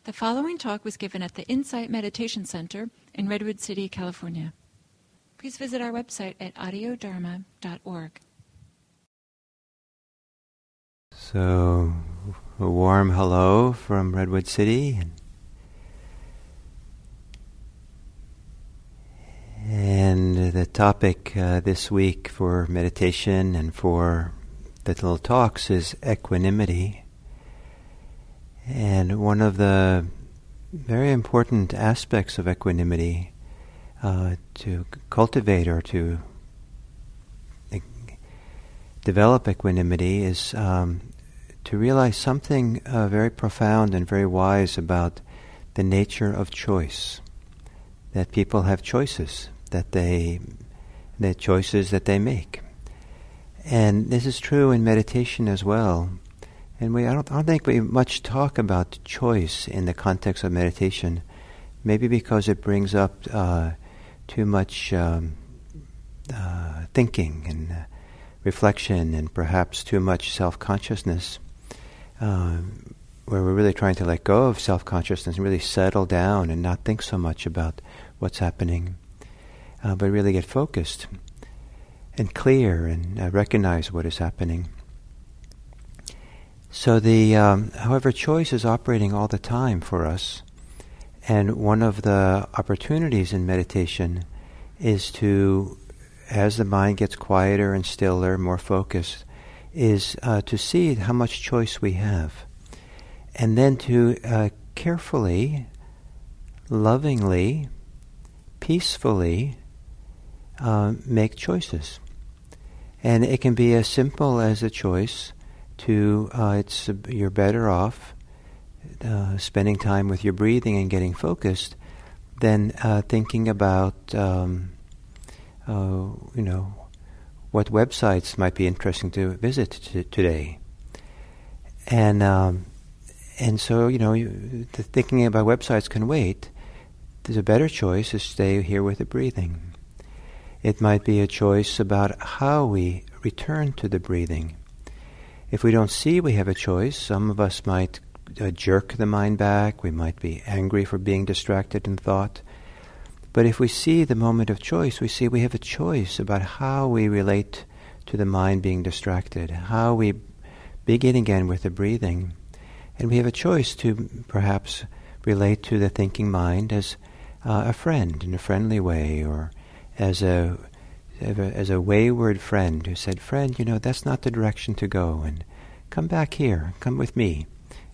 The following talk was given at the Insight Meditation Center in Redwood City, California. Please visit our website at audiodharma.org. So, a warm hello from Redwood City. And the topic this week for meditation and for the little talks is equanimity. And one of the very important aspects of equanimity to cultivate or to develop equanimity is to realize something very profound and very wise about the nature of choice. That people have choices, the choices that they make. And this is true in meditation as well. And I don't think we much talk about choice in the context of meditation, maybe because it brings up too much thinking and reflection and perhaps too much self-consciousness, where we're really trying to let go of self-consciousness and really settle down and not think so much about what's happening, but really get focused and clear and recognize what is happening. So however, choice is operating all the time for us, and one of the opportunities in meditation is to, as the mind gets quieter and stiller, more focused, is to see how much choice we have, and then to carefully, lovingly, peacefully make choices. And it can be as simple as a choice to you're better off spending time with your breathing and getting focused than thinking about what websites might be interesting to visit today. And so the thinking about websites can wait. There's a better choice to stay here with the breathing. It might be a choice about how we return to the breathing. If we don't see we have a choice, some of us might jerk the mind back. We might be angry for being distracted in thought. But if we see the moment of choice, we see we have a choice about how we relate to the mind being distracted, how we begin again with the breathing. And we have a choice to perhaps relate to the thinking mind as a friend in a friendly way, or as a wayward friend who said, "Friend, that's not the direction to go, and come back here, come with me.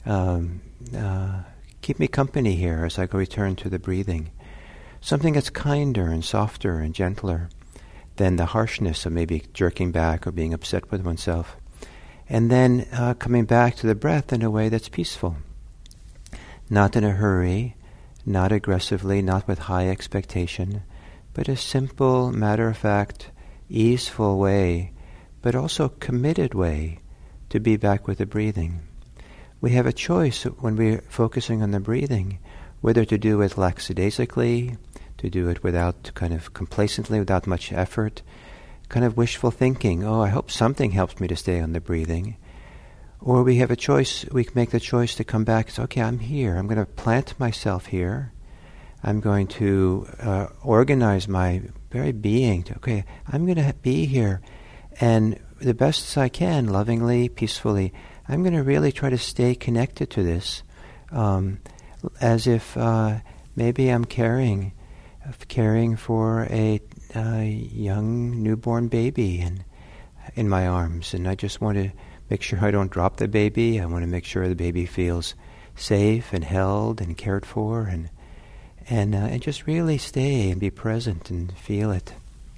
Keep me company here as I go return to the breathing." Something that's kinder and softer and gentler than the harshness of maybe jerking back or being upset with oneself. And then coming back to the breath in a way that's peaceful. Not in a hurry, not aggressively, not with high expectation, but a simple, matter-of-fact, easeful way, but also committed way to be back with the breathing. We have a choice when we're focusing on the breathing, whether to do it lackadaisically, to do it without kind of complacently, without much effort, kind of wishful thinking, I hope something helps me to stay on the breathing. Or we have a choice, we can make the choice to come back and say, okay, I'm here, I'm going to plant myself here. I'm going to organize my very being to, okay, I'm going to be here, and the best as I can, lovingly, peacefully, I'm going to really try to stay connected to this, as if maybe I'm caring for a young newborn baby in my arms, and I just want to make sure I don't drop the baby. I want to make sure the baby feels safe and held and cared for, and just really stay and be present and feel it.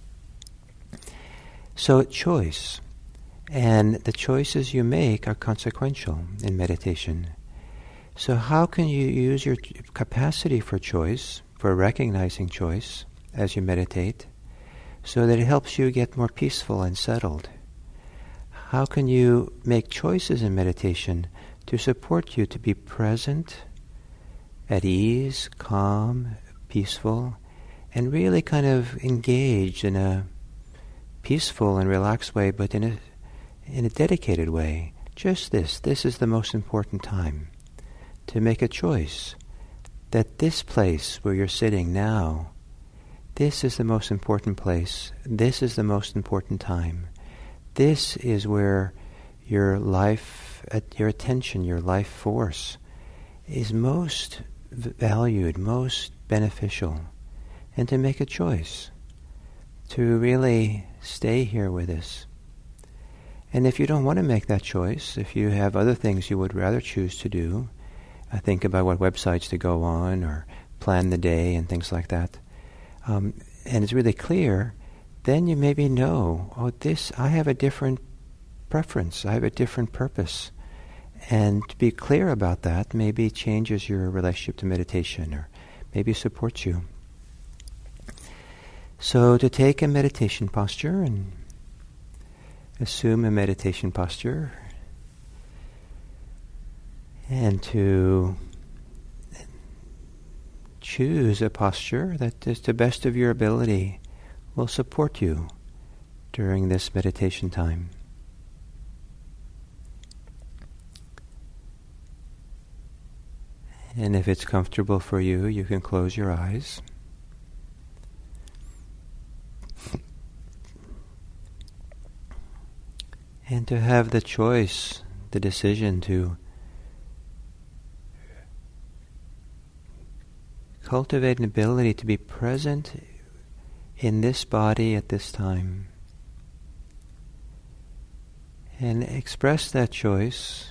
So choice, and the choices you make are consequential in meditation. So how can you use your capacity for choice, for recognizing choice as you meditate, so that it helps you get more peaceful and settled? How can you make choices in meditation to support you to be present, at ease, calm, peaceful, and really kind of engaged in a peaceful and relaxed way, but in a dedicated way. Just this is the most important time, to make a choice that this place where you're sitting now, this is the most important place. This is the most important time. This is where your life, your attention, your life force is most valued, most beneficial. And to make a choice, to really stay here with us. And if you don't want to make that choice, if you have other things you would rather choose to do, think about what websites to go on or plan the day and things like that, and it's really clear, then you maybe know, I have a different preference, I have a different purpose. And to be clear about that maybe changes your relationship to meditation or maybe supports you. So to take a meditation posture and assume a meditation posture, and to choose a posture that is to the best of your ability will support you during this meditation time. And if it's comfortable for you, you can close your eyes. And to have the choice, the decision to cultivate an ability to be present in this body at this time. And express that choice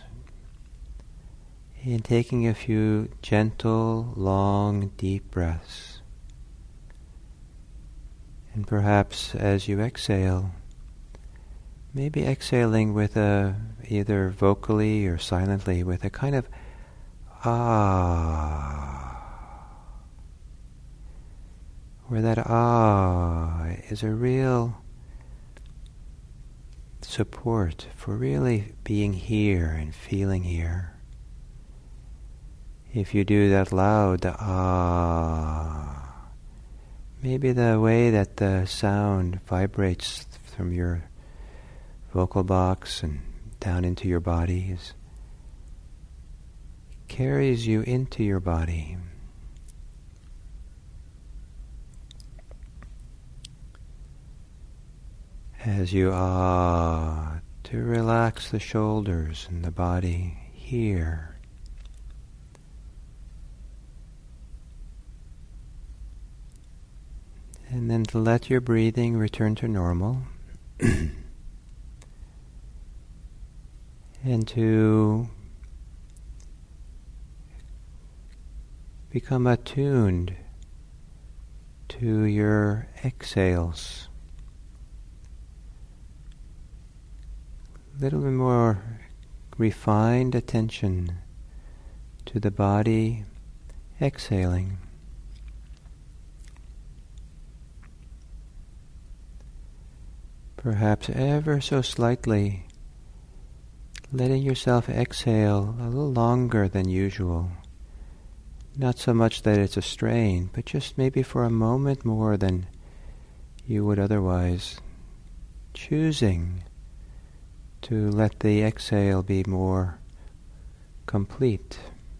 in taking a few gentle, long, deep breaths. And perhaps as you exhale, maybe exhaling with either vocally or silently, with a kind of where that is a real support for really being here and feeling here. If you do that loud, the maybe the way that the sound vibrates from your vocal box and down into your body carries you into your body. As you to relax the shoulders and the body here. And then to let your breathing return to normal. And to become attuned to your exhales. A little bit more refined attention to the body exhaling. Perhaps ever so slightly, letting yourself exhale a little longer than usual. Not so much that it's a strain, but just maybe for a moment more than you would otherwise. Choosing to let the exhale be more complete.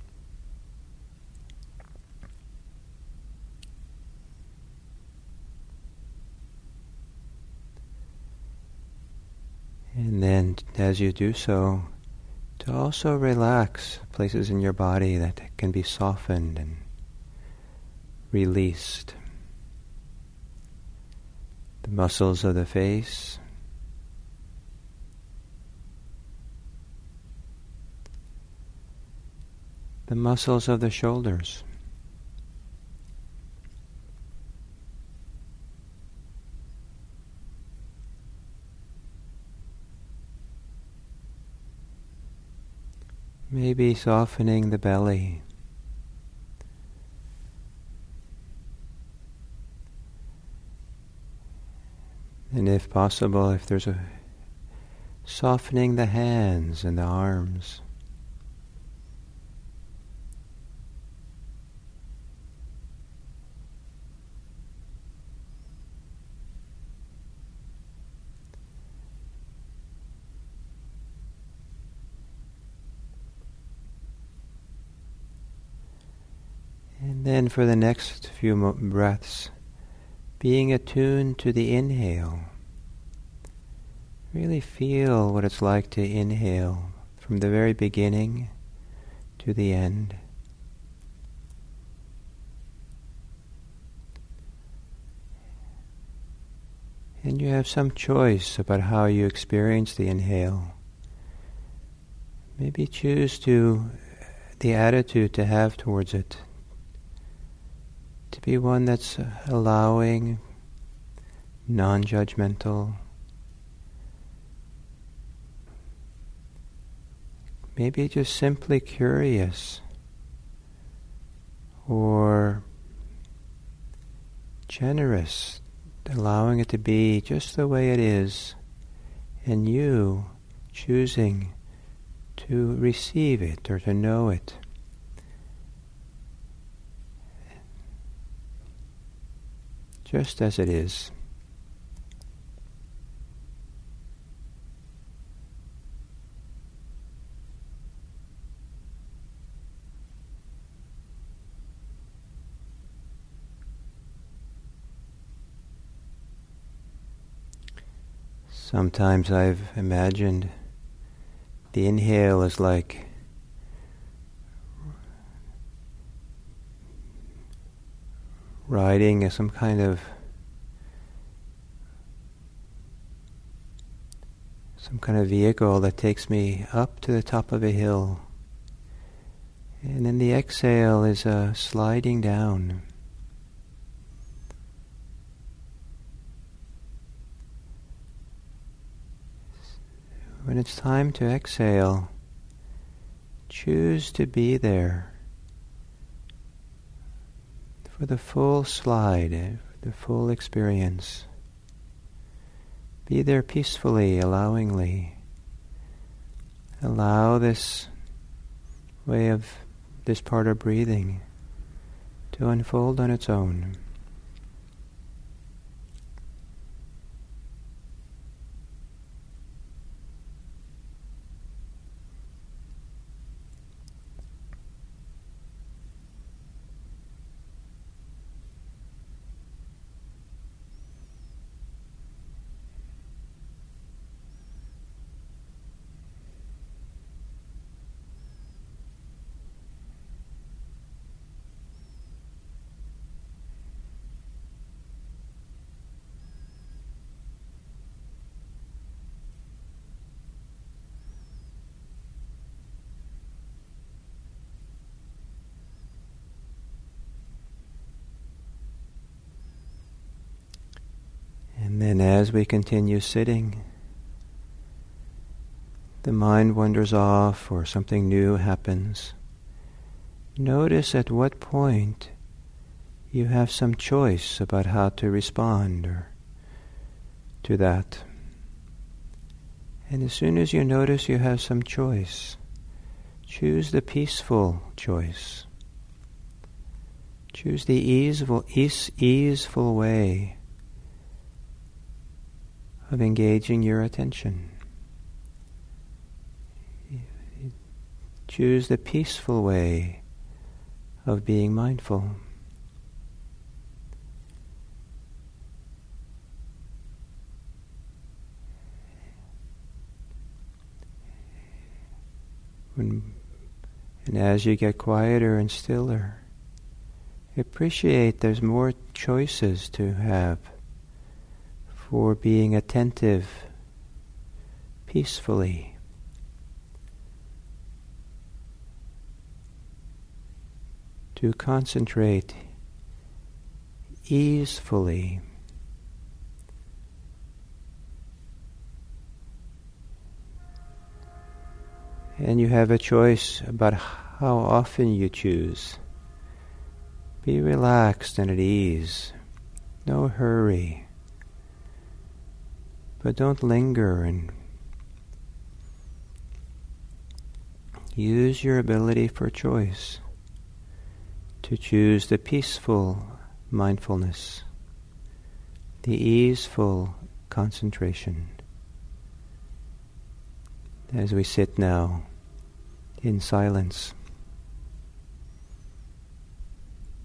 And then, as you do so, to also relax places in your body that can be softened and released. The muscles of the face, the muscles of the shoulders, maybe softening the belly. And if possible, if there's softening the hands and the arms. And then for the next few breaths, being attuned to the inhale. Really feel what it's like to inhale from the very beginning to the end. And you have some choice about how you experience the inhale. Maybe choose the attitude to have towards it, to be one that's allowing, non-judgmental. Maybe just simply curious or generous, allowing it to be just the way it is, and you choosing to receive it or to know it. Just as it is. Sometimes I've imagined the inhale is like riding some kind of vehicle that takes me up to the top of a hill, and then the exhale is sliding down. When it's time to exhale, choose to be there for the full slide, the full experience. Be there peacefully, allowingly. Allow this way of this part of breathing to unfold on its own. And then as we continue sitting, the mind wanders off or something new happens. Notice at what point you have some choice about how to respond to that. And as soon as you notice you have some choice, choose the peaceful choice. Choose the easeful way of engaging your attention. Choose the peaceful way of being mindful. And as you get quieter and stiller, appreciate there's more choices to have for being attentive peacefully. To concentrate easefully. And you have a choice about how often you choose. Be relaxed and at ease. No hurry. But don't linger, and use your ability for choice to choose the peaceful mindfulness, the easeful concentration. As we sit now in silence.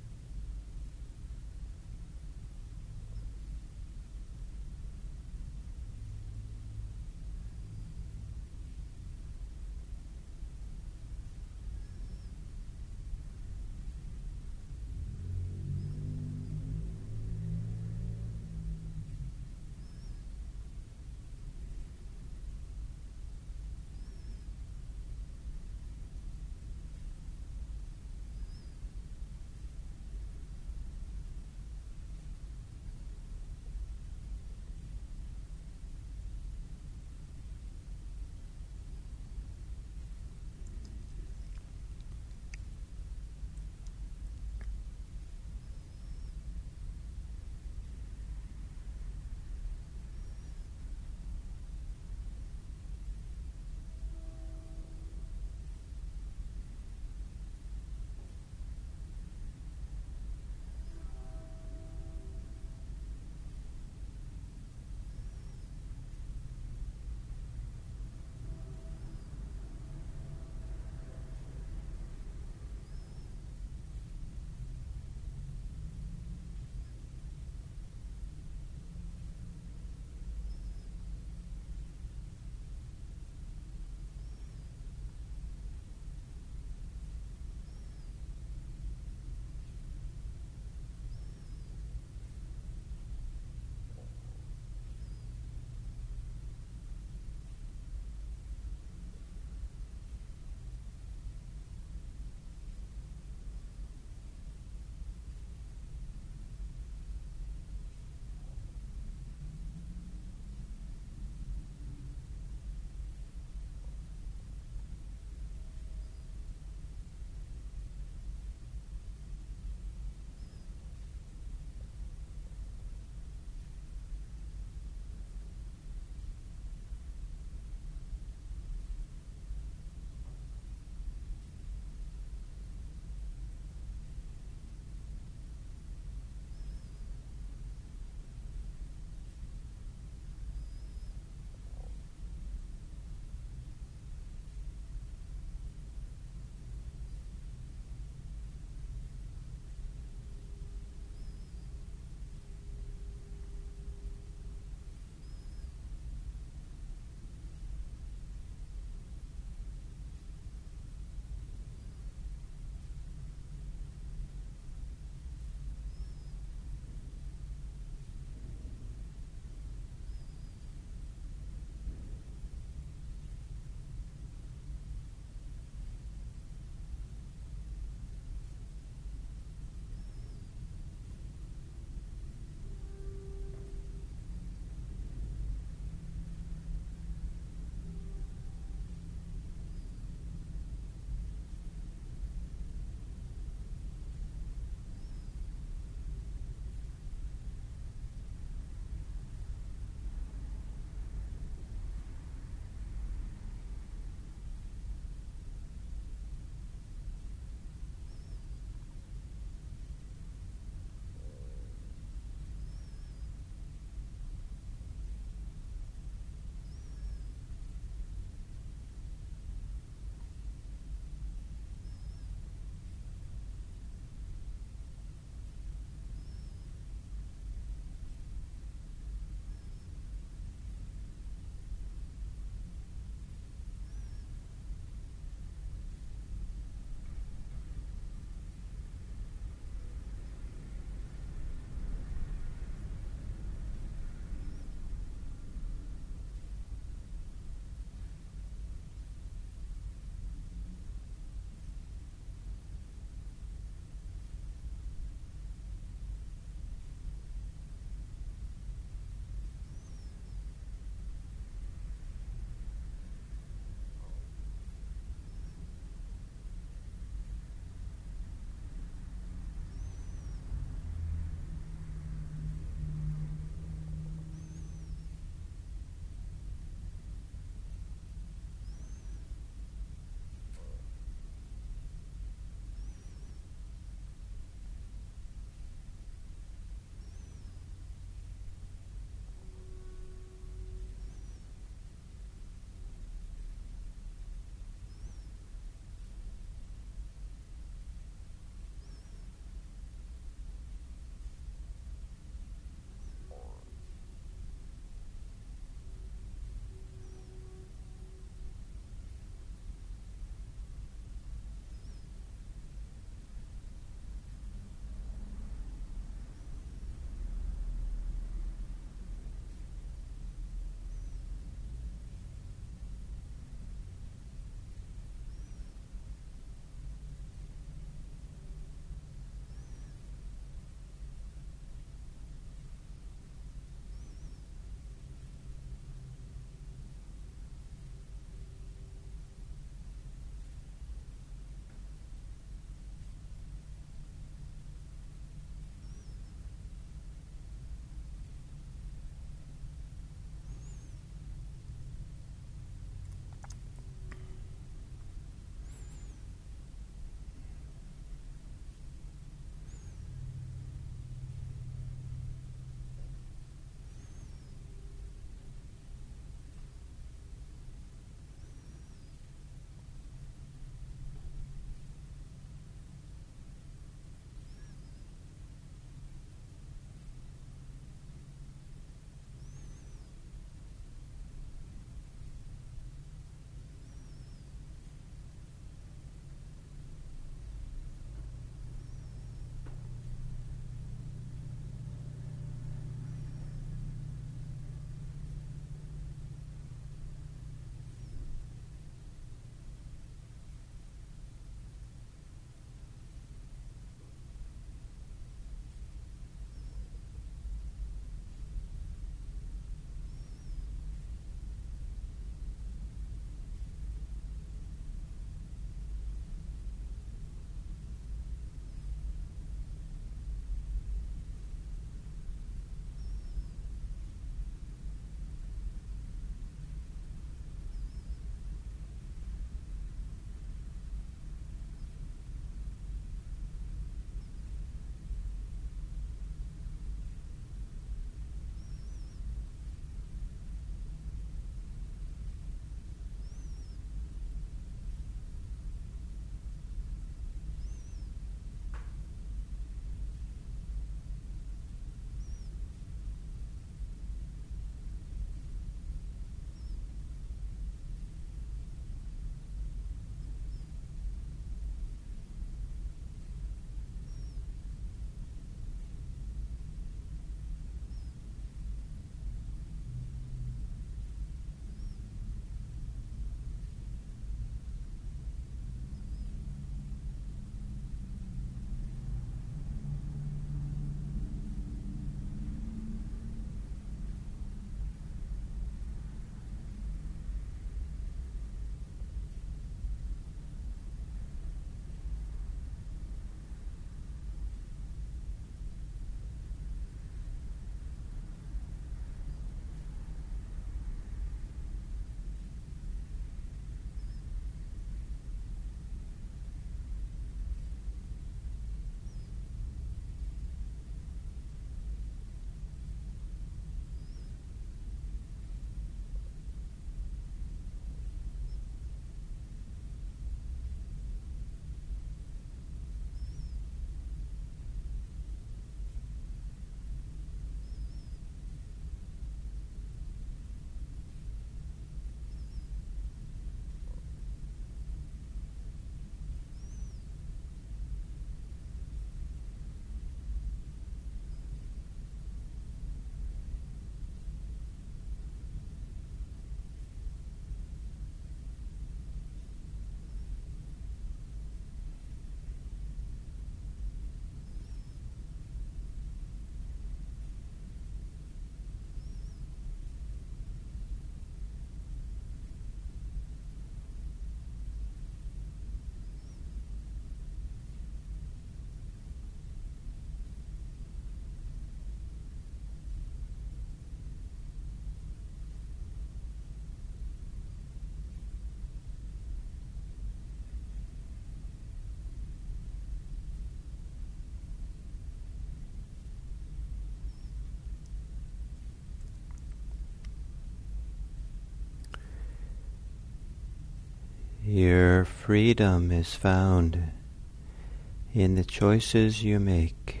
Your freedom is found in the choices you make.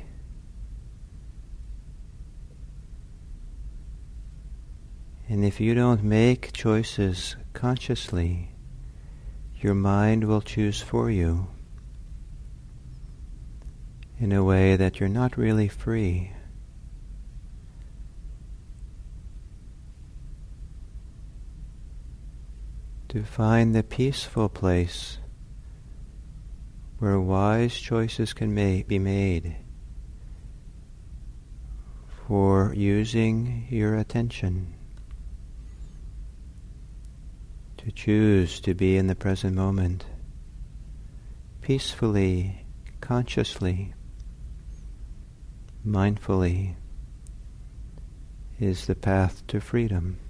And if you don't make choices consciously, your mind will choose for you in a way that you're not really free. To find the peaceful place where wise choices can be made for using your attention to choose to be in the present moment, peacefully, consciously, mindfully, is the path to freedom.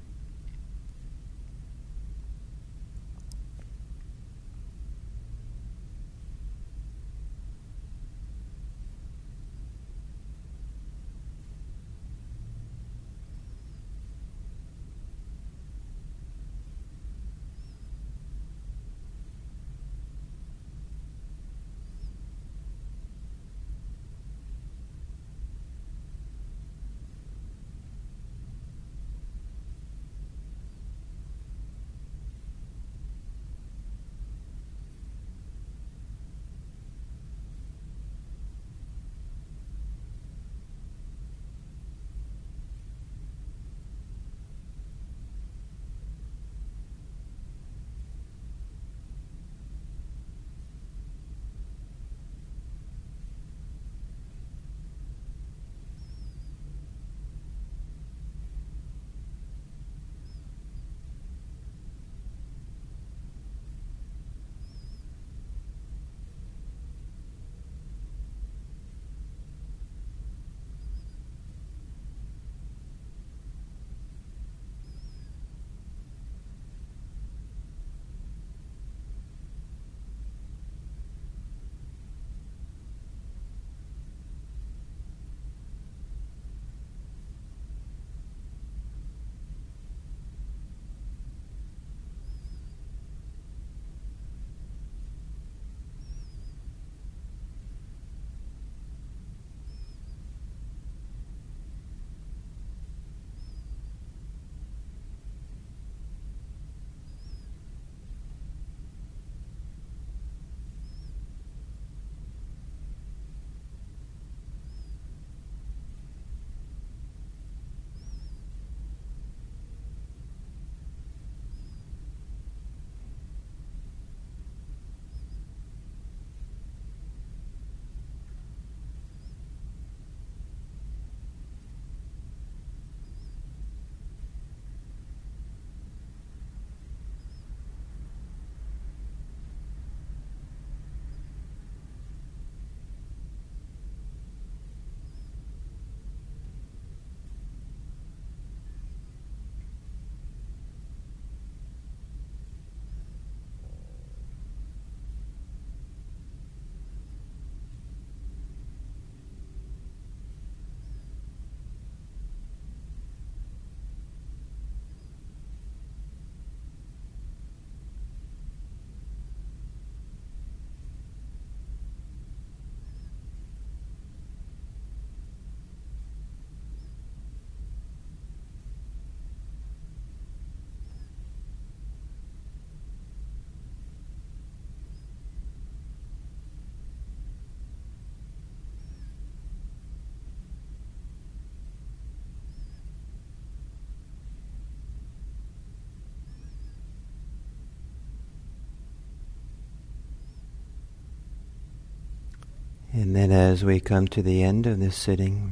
And then as we come to the end of this sitting,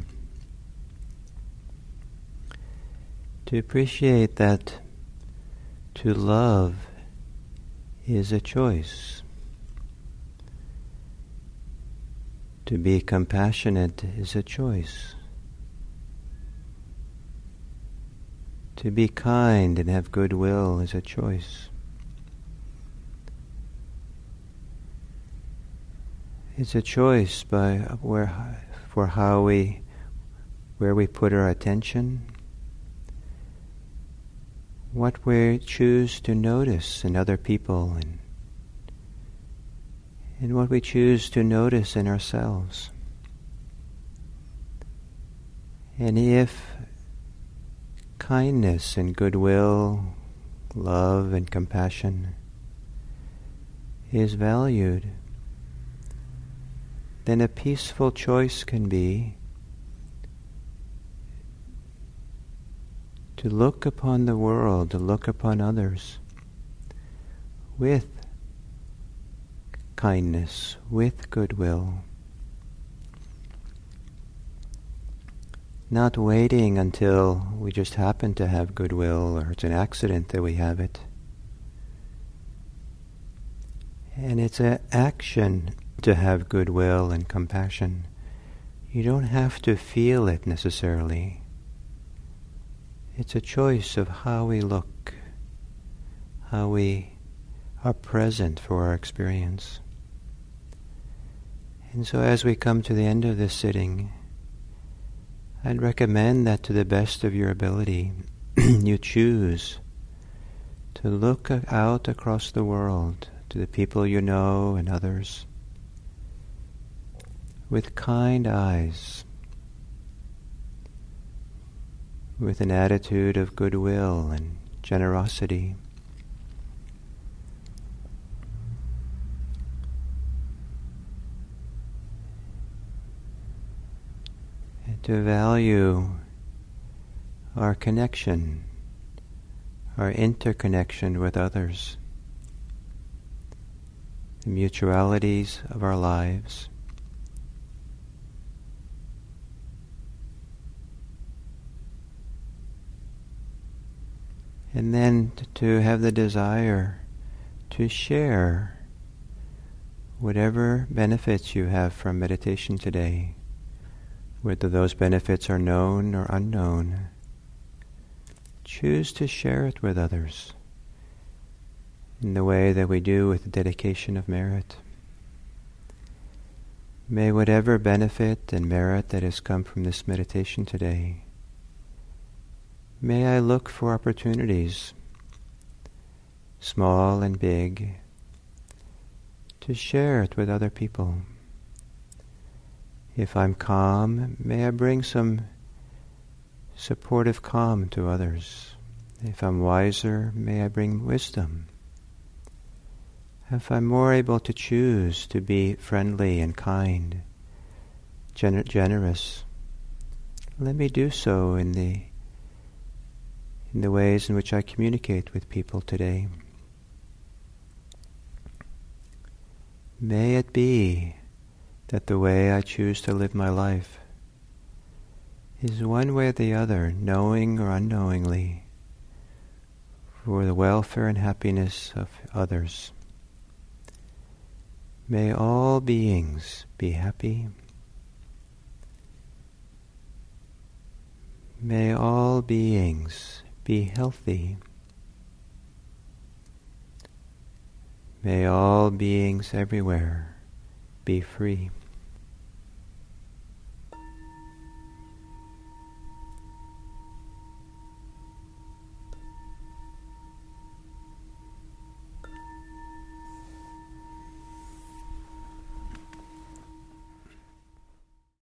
to appreciate that to love is a choice. To be compassionate is a choice. To be kind and have goodwill is a choice. It's a choice where we put our attention, what we choose to notice in other people and and what we choose to notice in ourselves. And if kindness and goodwill, love and compassion is valued, then a peaceful choice can be to look upon the world, to look upon others with kindness, with goodwill, not waiting until we just happen to have goodwill or it's an accident that we have it. And it's an action to have goodwill and compassion. You don't have to feel it necessarily. It's a choice of how we look, how we are present for our experience. And so as we come to the end of this sitting, I'd recommend that to the best of your ability, you choose to look out across the world to the people you know and others with kind eyes, with an attitude of goodwill and generosity. And to value our connection, our interconnection with others, the mutualities of our lives. And then to have the desire to share whatever benefits you have from meditation today, whether those benefits are known or unknown. Choose to share it with others in the way that we do with the dedication of merit. May whatever benefit and merit that has come from this meditation today, may I look for opportunities, small and big, to share it with other people. If I'm calm, may I bring some supportive calm to others. If I'm wiser, may I bring wisdom. If I'm more able to choose to be friendly and kind, generous, let me do so in the ways in which I communicate with people today. May it be that the way I choose to live my life is one way or the other, knowing or unknowingly, for the welfare and happiness of others. May all beings be happy. May all beings be healthy. May all beings everywhere be free.